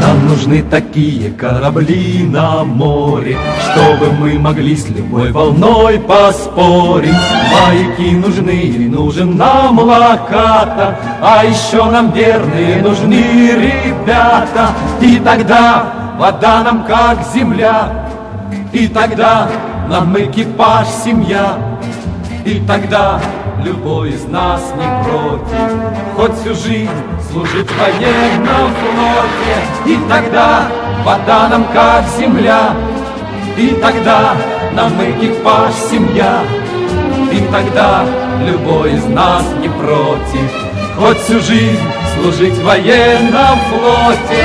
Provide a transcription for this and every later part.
Нам нужны такие корабли на море, чтобы мы могли с любой волной поспорить. Маяки нужны и нужен нам локатор, а еще нам верные нужны ребята. И тогда вода нам как земля, и тогда нам экипаж семья, и тогда любой из нас не против хоть всю жизнь служить в военном флоте. И тогда вода нам как земля, и тогда нам экипаж семья, и тогда любой из нас не против хоть всю жизнь служить в военном флоте.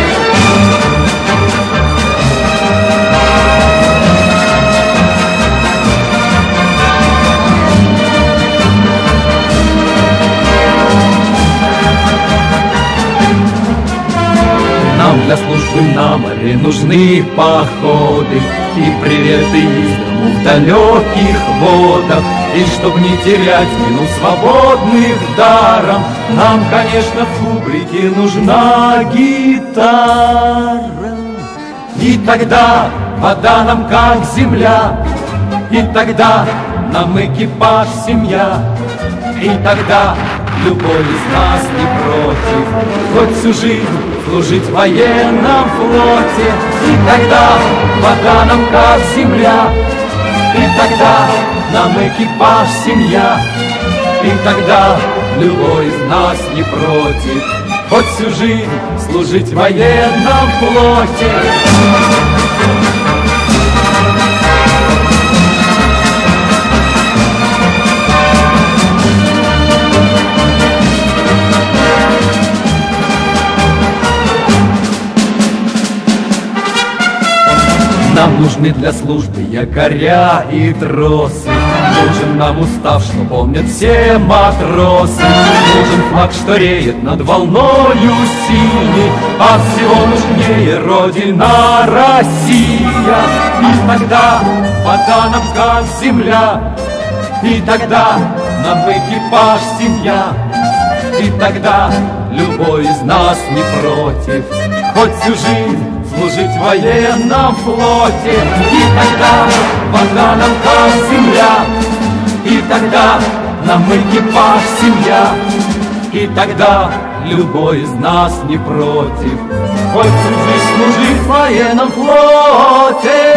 Нам для службы на море нужны походы и приветы из дому в далеких водах. И чтоб не терять минут свободных даром, нам, конечно, в кубрике нужна гитара. И тогда вода нам как земля, и тогда нам экипаж семья, и тогда любой из нас не против хоть всю жизнь служить в военном флоте. И тогда вода нам как земля, и тогда нам экипаж семья, и тогда любой из нас не против хоть всю жизнь служить в военном флоте. Нам нужны для службы якоря и тросы, нужен нам устав, что помнят все матросы, нужен флаг, что реет над волною синей, а всего нужнее Родина Россия. И тогда вода нам как земля, и тогда нам экипаж семья, и тогда любой из нас не против хоть всю жизнь служить в военном флоте. И тогда вода нам как земля, и тогда нам экипаж семья, и тогда любой из нас не против хоть всю жизнь служить в военном флоте.